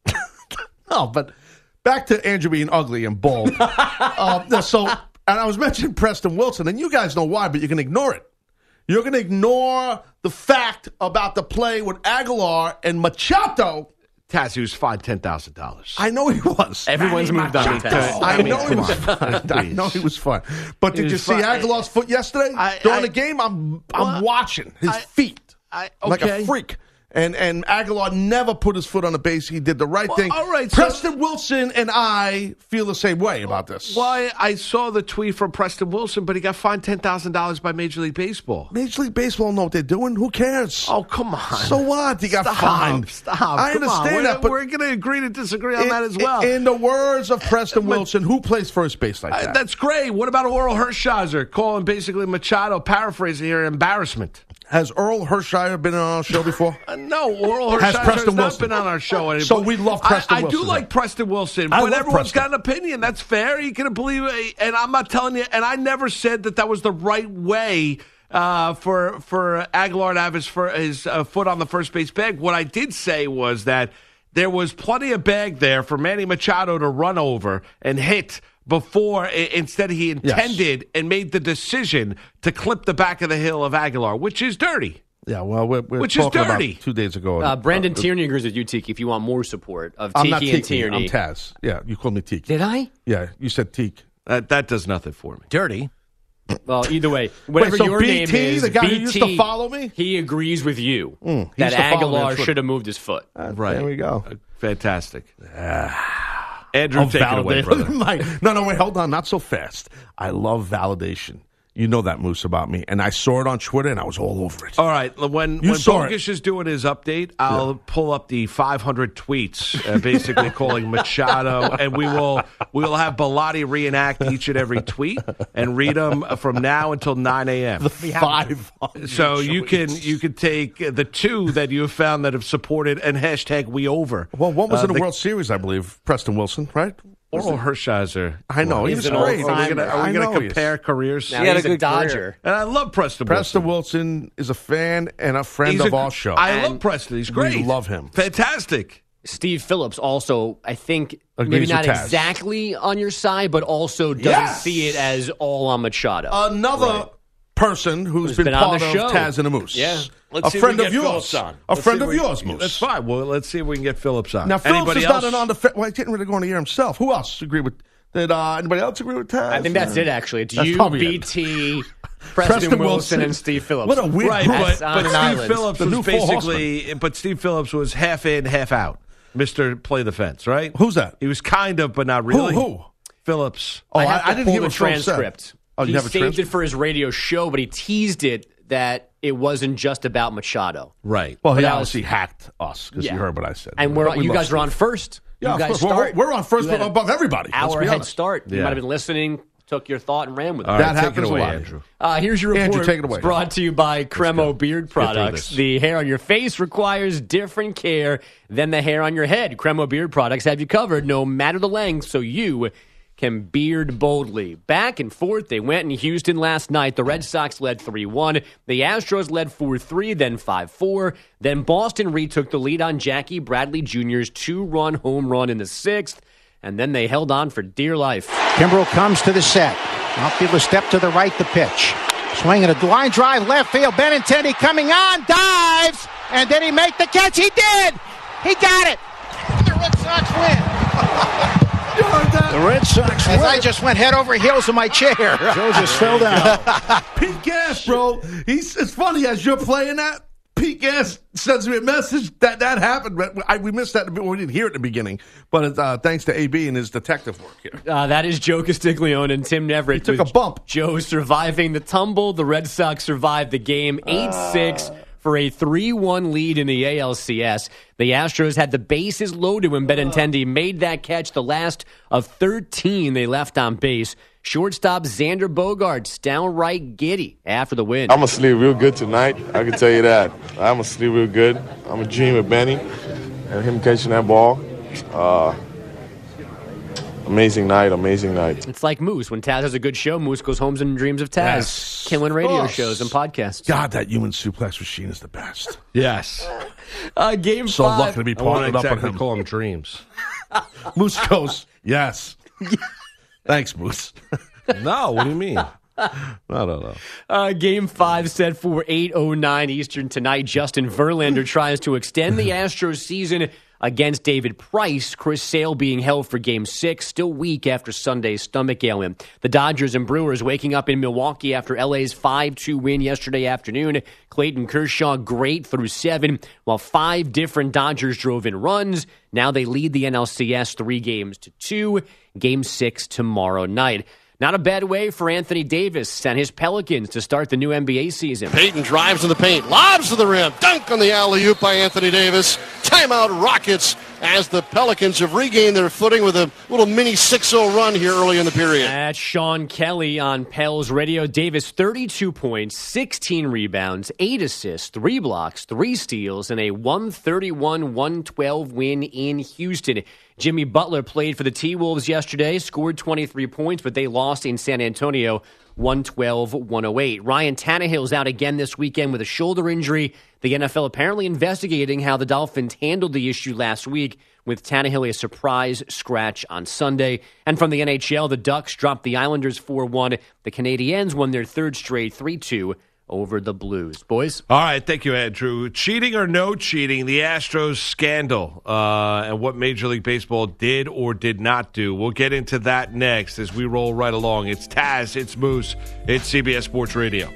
No, but back to Andrew being ugly and bald. uh, so, and I was mentioning Preston Wilson, and you guys know why, but you can ignore it. You're going to ignore the fact about the play with Aguilar and Machado. Taz, he was fined ten thousand dollars. I know he was. Everyone's moved on. Machado. Taz. I I mean, know he come was on. fun. I Please. know he was fun. But did was you see fun. Aguilar's foot yesterday I- during I- the game? I'm I'm Well, watching his I- feet I- like a okay. freak. And and Aguilar never put his foot on the base. He did the right Well, thing. all right, so- Preston Wilson and I feel the same way about this. Well, I, I saw the tweet from Preston Wilson, but he got fined ten thousand dollars by Major League Baseball. Major League Baseball know what they're doing. Who cares? Oh, come on. So what? He got Stop, fined. Stop. I Come on. understand We're, that, but we're going to agree to disagree on in, that as well. in, in the words of Preston Wilson, who plays first base like Uh, that? that's great. What about Oral Hershiser calling basically Machado, paraphrasing here, embarrassment? Has Earl Hershiser been on our show before? Uh, no, Oral Hershiser Has has, Preston not Wilson. been on our show anymore. So we love Preston I, I Wilson, do then. like Preston Wilson, I but love everyone's Preston. got an opinion. That's fair. You can believe it. And I'm not telling you, and I never said that that was the right way uh, for for Aguilar to have his, for, his uh, foot on the first base bag. What I did say was that there was plenty of bag there for Manny Machado to run over and hit before i- instead he intended and made the decision to clip the back of the heel of Aguilar, which is dirty. Yeah, well, we're, we're Which is talking about dirty. two days ago. Uh, Brandon Uh, Tierney agrees with you, Tiki, if you want more support of I'm Tiki not and Tiki. Tierney. I'm Taz. Yeah, you called me Tiki. Did I? Yeah, you said Teak. That, that does nothing for me. Dirty. Well, either way, whatever Wait, so your B name T, is, the guy B who T, used to follow me? he agrees with you Mm, he that used to follow me on Aguilar Twitter. should have moved his foot. Right. There we go. Uh, fantastic. Andrew, I'll take it away, validate- brother. My- no, no, wait, hold on. Not so fast. I love validation. You know that, Moose, about me. And I saw it on Twitter, and I was all over it. All right, when You when saw Bogus it. is doing his update, I'll pull up the five hundred tweets, uh, basically calling Machado, and we will we will have Bilotti reenact each and every tweet and read them from now until nine a.m. The five hundred So you can tweets. you can take the two that you have found that have supported and hashtag we over. Well, one was Uh, in the, the- World Series, I believe. Preston Wilson, right? Oral Hershiser. I know. He He's was an great. old Are we timer. gonna, are I we gonna know he is. compare careers? Now He had he's a a, good Dodger. career. And I love Preston Wilson. Preston Wilson is a fan and a friend He's of a- our show. I And love Preston. He's we great. love him. Fantastic. Steve Phillips also, I think, Agrees maybe with not Taz. exactly on your side, but also doesn't Yes! see it as all on Machado. Another person who's Who's been, been on part the of show. Taz and the Moose. Yeah. Let's a see if friend we of get yours. Phillips on. A Let's friend see of if we- yours, Moose. That's fine. Well, let's see if we can get Phillips on. Now, Phillips Anybody is else? not an on the. Fa- well, I didn't really go into here himself. Who else agree with? Did uh, anybody else agree with Taz? I think that's it, actually. It's That's you, probably B it. T, Preston, Preston Wilson, Wilson. and Steve Phillips. What a weird Right, group. but, That's on but an Steve island. Phillips The was new Four basically, but Steve Phillips was half in, half out. Mister Play the Fence, right? Who's that? He was kind of, but not really. Who? Who? Phillips. Oh, I I, have to I didn't pull hear the what Phil said. transcript. Oh, you he have a saved transcript? it for his radio show, but he teased it that it wasn't just about Machado. Right. Well, he But I was- obviously hacked us because Yeah. you heard what I said. And we're We you love guys are Steve. on first. Yeah, you of guys course. We're- start. We're, on first You had a above everybody. let's Hour be head honest. start. You Yeah. might have been listening, took your thought, and ran with it. All That right, take happens it away, a lot. Andrew. Uh, here's your report. Andrew, take it away. It's brought to you by Cremo Beard through Products. this. The hair on your face requires different care than the hair on your head. Cremo Beard Products have you covered no matter the length, so you can beard boldly. Back and forth, they went in Houston last night. The Red Sox led three one. The Astros led four three, then five four. Then Boston retook the lead on Jackie Bradley Junior's two-run home run in the sixth. And then they held on for dear life. Kimbrel comes to the set. Outfielder step to the right, the pitch. Swinging a line drive left field. Benintendi coming on, dives, and did he make the catch? He did! He got it! The Red Sox win! The Red Sox win. As I just went head over heels in my chair. Joe just fell down. Pete Gas, bro. He's it's funny as you're playing that. Pete Gas sends me a message that that happened. But I, we missed that. We didn't hear it in the beginning, but it's, uh, thanks to A B and his detective work here. Uh, that is Joe Castiglione and Tim Neverett. He took with a bump. Joe surviving the tumble. The Red Sox survived the game eight six for a three one lead in the A L C S. The Astros had the bases loaded when Benintendi made that catch, the last of thirteen they left on base. Shortstop Xander Bogaerts downright giddy after the win. I'm going to sleep real good tonight. I can tell you that. I'm going to sleep real good. I'm going to dream of Benny and him catching that ball. Uh, amazing night, amazing night. It's like Moose. When Taz has a good show, Moose goes home and dreams of Taz. Yes. Killing radio Oh. shows and podcasts. God, that human suplex machine is the best. Yes. Uh, game So five. lucky to be I want partnered to up with exactly him. call him dreams. Moose goes, yes. Thanks, Moose. No, what do you mean? I don't know. Uh, game five set for eight oh nine Eastern tonight. Justin Verlander tries to extend the Astros season against David Price. Chris Sale being held for game six, still weak after Sunday's stomach ailment. The Dodgers and Brewers waking up in Milwaukee after L A's five two win yesterday afternoon. Clayton Kershaw great through seven, while five different Dodgers drove in runs. Now they lead the N L C S three games to two. Game six tomorrow night. Not a bad way for Anthony Davis and his Pelicans to start the new N B A season. Peyton drives in the paint, lobs to the rim, dunk on the alley-oop by Anthony Davis. Timeout Rockets as the Pelicans have regained their footing with a little mini six oh run here early in the period. That's Sean Kelly on Pels Radio. Davis, thirty-two points, sixteen rebounds, eight assists, three blocks, three steals, and a one thirty-one one twelve win in Houston. Jimmy Butler played for the T-Wolves yesterday, scored twenty-three points, but they lost in San Antonio one twelve one oh eight. Ryan Tannehill's out again this weekend with a shoulder injury. The N F L apparently investigating how the Dolphins handled the issue last week, with Tannehill a surprise scratch on Sunday. And from the N H L, the Ducks dropped the Islanders four one. The Canadiens won their third straight three two over the Blues. Boys? All right, thank you, Andrew. Cheating or no cheating, the Astros scandal, uh, and what Major League Baseball did or did not do. We'll get into that next as we roll right along. It's Taz, it's Moose, it's C B S Sports Radio.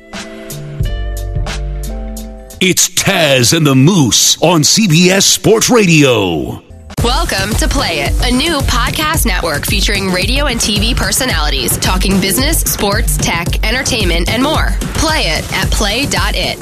It's Taz and the Moose on C B S Sports Radio. Welcome to Play It, a new podcast network featuring radio and T V personalities talking business, sports, tech, entertainment, and more. Play it at play dot it.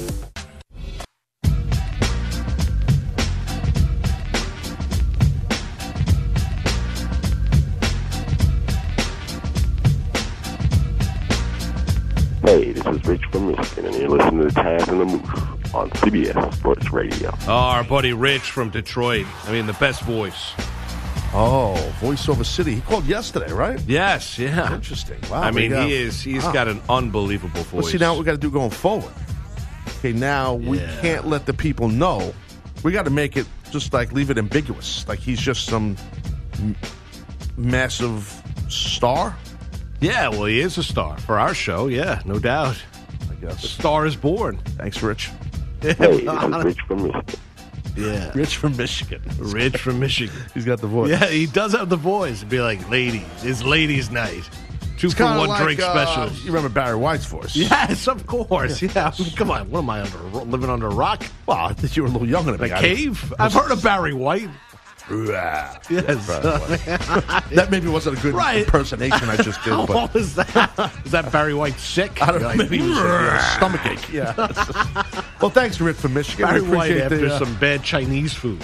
Hey, this is Rich from Michigan, and you're listening to Taz and the Moose on C B S Sports Radio. Oh, our buddy Rich from Detroit. I mean, the best voice. Oh, voiceover city. He called yesterday, right? Yes, yeah. Interesting. Wow. I mean, got, he is, he's wow. got an unbelievable voice. Well, see, now what we got to do going forward. Okay, now we Yeah. can't let the people know. We got to make it just like leave it ambiguous. Like he's just some m- massive star. Yeah, well, he is a star for our show. Yeah, no doubt. I guess. The star is born. Thanks, Rich. Hey, this is Rich from Michigan. Yeah. Rich from Michigan. Rich from Michigan. He's got the voice. Yeah, he does have the voice. It'd be like, ladies, it's ladies' night. Two It's for kinda one like, drink uh, specials. You remember Barry White's voice? Yes, of course. Yeah. I mean, come on. What am I under? Living under a rock? Well, I think you were a little younger than me. A cave? I've heard of Barry White. Yes. that maybe wasn't a good right. impersonation I just did. But what was that? Is that Barry White sick? I don't know. Like, Maybe he was a stomach ache. Yeah. Well, thanks, Rick from Michigan. Barry We White appreciate after the, uh, some bad Chinese food.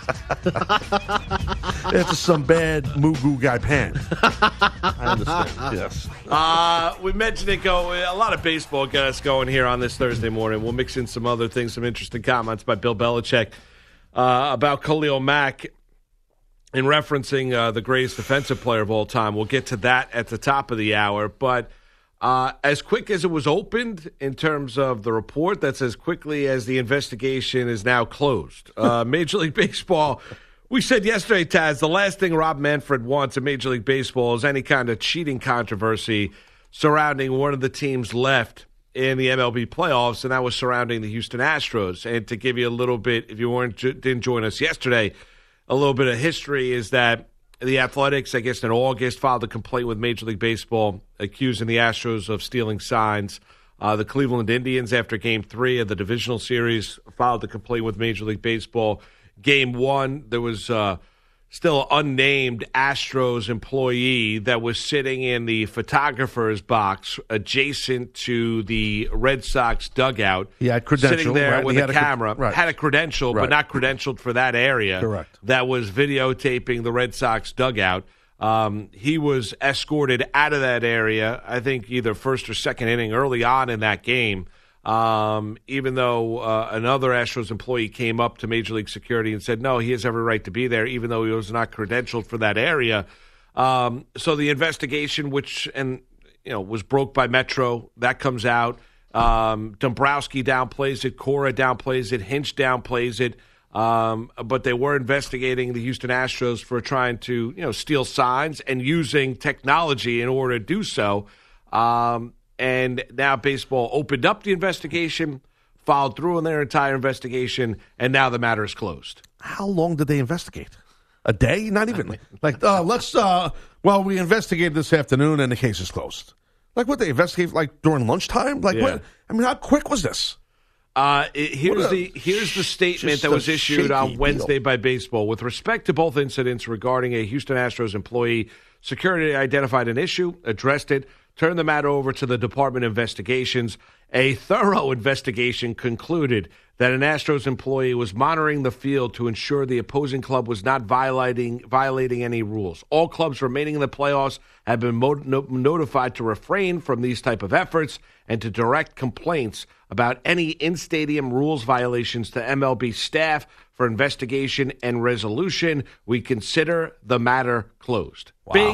After some bad Mugu Gai Pan. I understand. Yes. Uh, we mentioned it go. A lot of baseball got us going here on this Thursday morning. We'll mix in some other things, some interesting comments by Bill Belichick uh, about Khalil Mack in referencing uh, the greatest defensive player of all time. We'll get to that at the top of the hour. But uh, as quick as it was opened in terms of the report, that's as quickly as the investigation is now closed. Uh, Major League Baseball, we said yesterday, Taz, the last thing Rob Manfred wants in Major League Baseball is any kind of cheating controversy surrounding one of the teams left in the M L B playoffs, and that was surrounding the Houston Astros. And to give you a little bit, if you weren't didn't join us yesterday, a little bit of history is that the Athletics, I guess in August, filed a complaint with Major League Baseball accusing the Astros of stealing signs. Uh, the Cleveland Indians, after Game three of the divisional series, filed a complaint with Major League Baseball. Game one, there was uh, still unnamed Astros employee that was sitting in the photographer's box adjacent to the Red Sox dugout. He had credential, sitting there right? with He a had a camera. cre- right. Had a credential, Right. but not credentialed for that area. Correct. That was videotaping the Red Sox dugout. Um, he was escorted out of that area, I think either first or second inning early on in that game. Um, even though uh, another Astros employee came up to Major League Security and said, no, he has every right to be there, even though he was not credentialed for that area. Um, so the investigation, which and you know was broke by Metro, that comes out. Um, Dombrowski downplays it, Cora downplays it, Hinch downplays it. Um, but they were investigating the Houston Astros for trying to you know steal signs and using technology in order to do so. Um, And now baseball opened up the investigation, followed through on their entire investigation, and now the matter is closed. How long did they investigate? A day? Not even. Like, uh, let's, uh, well, we investigated this afternoon and the case is closed. Like, what, they investigate, like, during lunchtime? Like, Yeah. what? I mean, how quick was this? Uh, it, here's What a- the here's the statement just that a was issued shaky on Wednesday deal. by baseball with respect to both incidents regarding a Houston Astros employee. Security identified an issue, addressed it, turned the matter over to the Department of Investigations. A thorough investigation concluded that an Astros employee was monitoring the field to ensure the opposing club was not violating violating any rules. All clubs remaining in the playoffs have been mo- no- notified to refrain from these type of efforts and to direct complaints about any in-stadium rules violations to M L B staff for investigation and resolution. We consider the matter closed. Wow. Bing,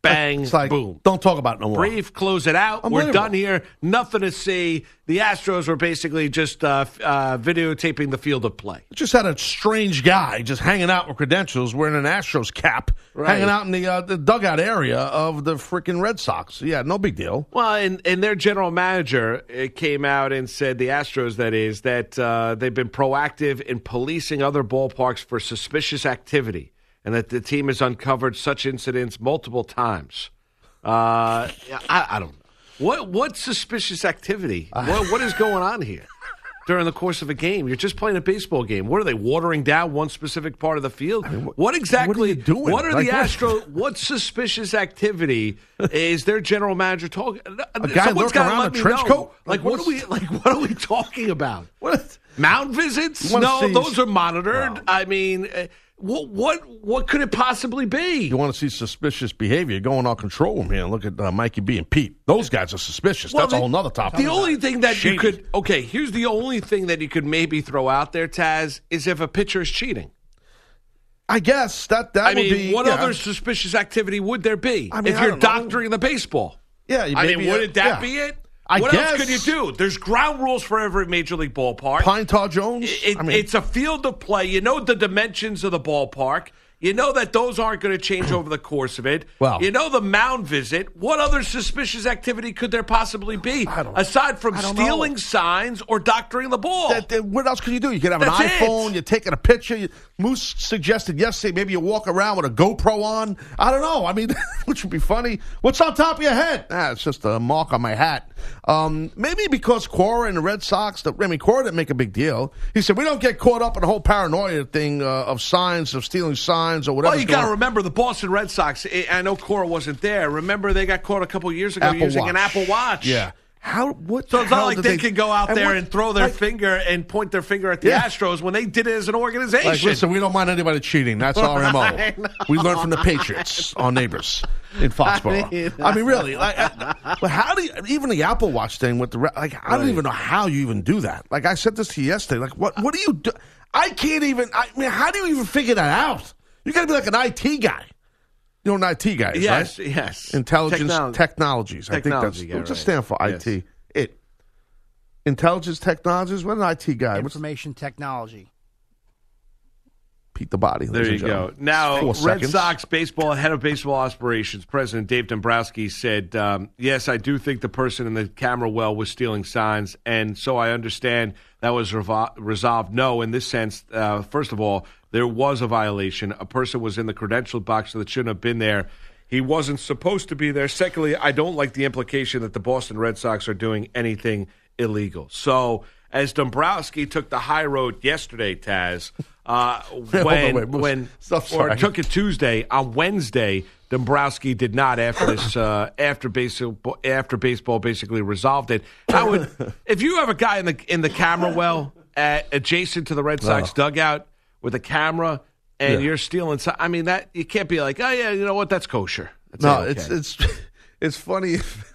bang, it's like, boom. Don't talk about it no more. Brief, close it out. We're done here. Nothing to see. The Astros were basically just uh, uh, videotaping the field of play. Just had a strange guy just hanging out with credentials, wearing an Astros cap, Right. hanging out in the uh, the dugout area of the freaking Red Sox. Yeah, no big deal. Well, and, and their general manager it came out and said, the Astros, that is, that uh, they've been proactive in policing other ballparks for suspicious activity, and that the team has uncovered such incidents multiple times. Uh, I, I don't know. What what suspicious activity? What, what is going on here during the course of a game? You're just playing a baseball game. What are they, watering down one specific part of the field? I mean, what, what exactly? What are you doing? What are like, the Astros? What suspicious activity is their general manager talking? A guy Someone's lurking gotta around let a me trench know. coat? Like, Like, what are what's- we? Like, what are we talking about? What? Mound visits? You wanna No, see- those are monitored. Wow. I mean, uh, what what what could it possibly be? You want to see suspicious behavior? Go in our control room here and look at uh, Mikey B and Pete. Those guys are suspicious. Well, That's the- a whole nother topic. The only thing that Shady. you could okay, here's the only thing that you could maybe throw out there, Taz, is if a pitcher is cheating. I guess that that I would mean, be. what yeah. other suspicious activity would there be I mean, if I you're don't know. doctoring the baseball? Yeah, you I maybe, mean, uh, wouldn't that yeah. be it? I what guess. else could you do? There's ground rules for every major league ballpark. Pine Tar Jones. It, I mean, it's a field of play. You know the dimensions of the ballpark. You know that those aren't going to change over the course of it. Well- you know the mound visit. What other suspicious activity could there possibly be I don't- aside from I don't stealing know. signs or doctoring the ball? that- that- what else can you do? You could have an That's it. iPhone. You're taking a picture. You, Moose suggested yesterday maybe you walk around with a GoPro on. I don't know. I mean, which would be funny. What's on top of your head? Ah, it's just a mark on my hat. Um, maybe because Cora and the Red Sox, the, I mean, Cora didn't make a big deal. He said, we don't get caught up in the whole paranoia thing uh, of signs, of stealing signs or whatever. Well, you got to remember the Boston Red Sox. I I know Cora wasn't there. Remember they got caught a couple years ago Apple using Watch. an Apple Watch. Yeah. How? What? So the it's not hell like did they, could go out there what- and throw their like, finger and point their finger at the Yeah. Astros when they did it as an organization. Like, listen, we don't mind anybody cheating. That's our M I O. know. We learned from the Patriots, our neighbors in Foxborough. I I mean, mean, really, like, I- but how do you, even the Apple Watch thing with the re- like? I don't Right. even know how you even do that. Like, I said this to you yesterday. Like, what? What do you do? I can't even. I mean, how do you even figure that out? You got to be like an I T guy. You know what an I T guy is, yes, right? yes. Intelligence Technol- Technologies. I think that's Technology guy, just right. stand for I T. Yes. It. Intelligence Technologies. What an I T guy? What's Information technology. Pete the Body? There ladies you and go. gentlemen. Now, Four Red seconds. Sox baseball head of baseball operations, President Dave Dombrowski said, um, yes, I do think the person in the camera well was stealing signs, and so I understand that was revol- resolved. No, in this sense, uh, first of all, there was a violation. A person was in the credential box that shouldn't have been there. He wasn't supposed to be there. Secondly, I don't like the implication that the Boston Red Sox are doing anything illegal. So, as Dombrowski took the high road yesterday, Taz, uh, on, when wait, Moose. when Stop, or sorry. took it Tuesday, on Wednesday, Dombrowski did not after this uh, after baseball after baseball basically resolved it. I would if you have a guy in the in the camera well at, adjacent to the Red Sox Oh. dugout with a camera and Yeah. you're stealing. si- I mean that you can't be like, oh yeah, you know what? That's kosher. That's No, okay. it's it's it's funny if,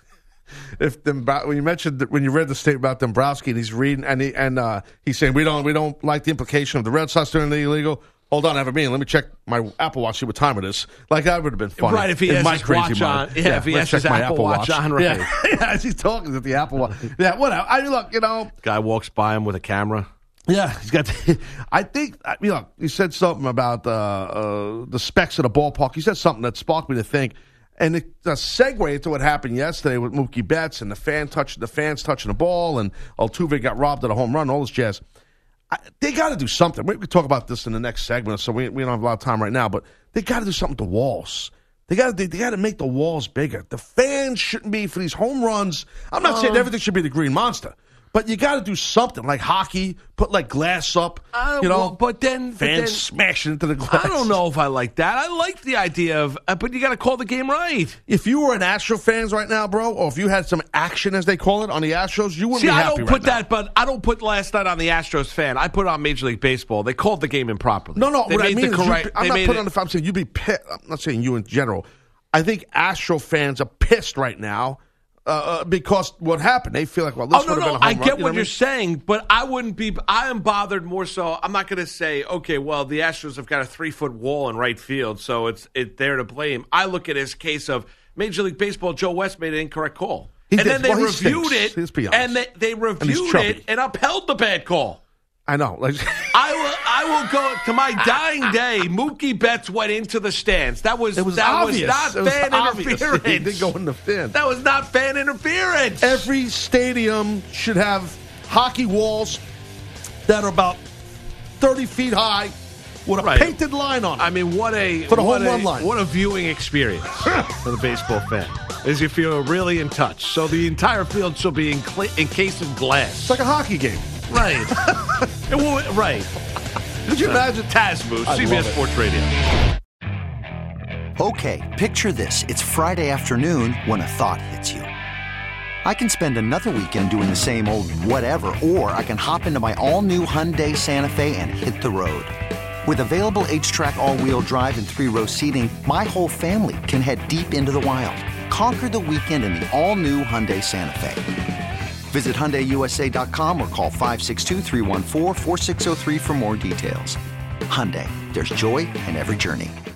if Dombrow- when you mentioned that, when you read the statement about Dombrowski and he's reading and he and uh, he's saying we don't we don't like the implication of the Red Sox doing the illegal. Hold on, I have a meeting. Let me check my Apple Watch, see what time it is. Like that would have been funny. Right, if he in has my his crazy watch mind. on. Yeah, if he let's has his check my Apple Watch on, right. Yeah, yeah, as he's talking with the Apple Watch. Yeah, whatever. I mean, look, you know. Guy walks by him with a camera. Yeah, he's got. I think I mean, look, he said something about uh, uh, the specs of the ballpark. He said something that sparked me to think, and it a segue into what happened yesterday with Mookie Betts and the fan touching the fans touching the ball, and Altuve got robbed at a home run. All this jazz. I, they got to do something. We can talk about this in the next segment, so we we don't have a lot of time right now. But they got to do something to the walls. They got they, they got to make the walls bigger. The fans shouldn't be for these home runs. I'm not Um, saying everything should be the Green Monster. But you got to do something like hockey, put like glass up, Uh, you know. well, but then but fans then- smashing into the glass. I don't know if I like that. I like the idea of, uh, but you got to call the game right. If you were an Astro fans right now, bro, or if you had some action, as they call it, on the Astros, you wouldn't See, be I happy don't right put now. that, but I don't put last night on the Astros fan. I put it on Major League Baseball. They called the game improperly. No, no. They What I made mean the is, correct. you'd be, I'm they not made putting it- on the. I'm saying you'd be pissed. I'm not saying you in general. I think Astro fans are pissed right now uh, uh, because what happened. They feel like, well, this Oh no, would have no, been a home I run. get You know what I you're mean? saying, but I wouldn't be. I am bothered more so. I'm not going to say, okay, well, the Astros have got a three foot wall in right field, so it's it they're to blame. I look at it as a case of Major League Baseball, Joe West made an incorrect call. He and did. then they Well, he reviewed stinks. it, Let's be honest. and they, they And reviewed he's chubby. it and upheld the bad call. I know. Like, I will. I will go to my dying day. Mookie Betts went into the stands. That was. it was that obvious. was not It was fan obvious. interference. He didn't go in the fin. That was not fan interference. Every stadium should have hockey walls that are about thirty feet high with a Right. painted line on it. I mean, what a For the what home a, run line. What a viewing experience for the baseball fan. As you feel really in touch. So the entire field should be encla- encased in glass. It's like a hockey game. Right. It will- right. Could you imagine? Taz Moose, I C B S love it. Sports Radio. Okay, picture this. It's Friday afternoon when a thought hits you. I can spend another weekend doing the same old whatever, or I can hop into my all-new Hyundai Santa Fe and hit the road. With available H-Track all-wheel drive and three-row seating, my whole family can head deep into the wild. Conquer the weekend in the all-new Hyundai Santa Fe. Visit Hyundai U S A dot com or call five six two, three one four, four six zero three for more details. Hyundai, there's joy in every journey.